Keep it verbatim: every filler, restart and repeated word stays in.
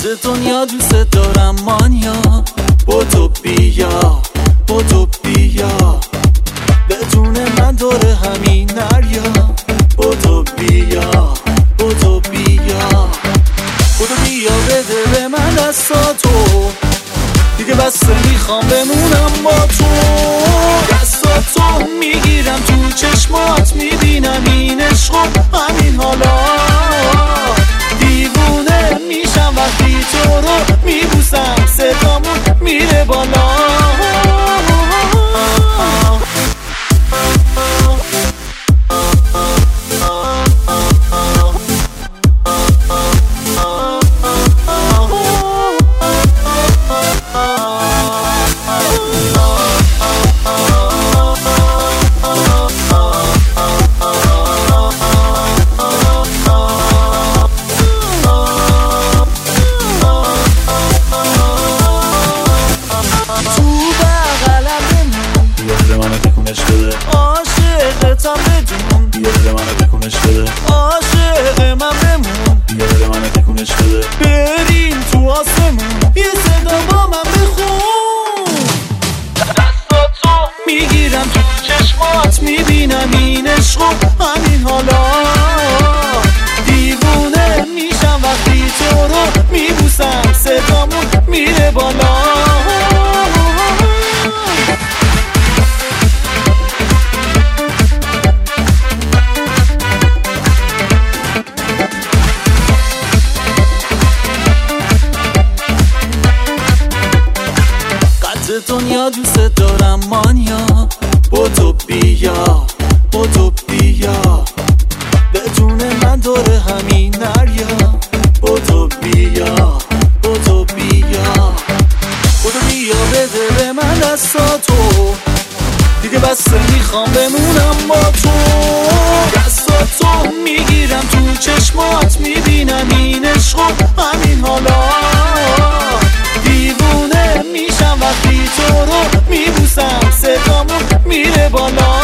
دنیا دوست دارم مانیا، با تو بیا با تو بیا، بدون من داره همین نریا، با تو بیا با تو بیا، خودو بیا بده به من دستاتو، دیگه بسته میخوام بمونم با تو، دستاتو میگیرم تو چشمات میبینم این عشق و همین حالا، دیوونه میشم وقتی تو رو میبوسم، صدامون میره بالا، عاشقتم بدون، بیا دل منو تکونش بده، عاشق من بمون، بیا دل منو تکونش بده، بریم تو آسمون یه صدا با من بخون، دستاتو میگیرم تو چشمات میبینم این عشق و همین حالا، دیوونه میشم وقتی تو رو میبوسم، صدامون میره بالا، دنیا دوست دارم مانیا، با تو بیا با تو بیا، بدون من داره همین نریا، با تو بیا با تو بیا، خودو بیا بده به من دستاتو، دیگه بسته میخوام بمونم با تو، دستاتو میگیرم تو چشمات میبینم این عشق و همین حالا، دیوونه میشم وقتی تو رو میبوسم، صدامون میره بالا.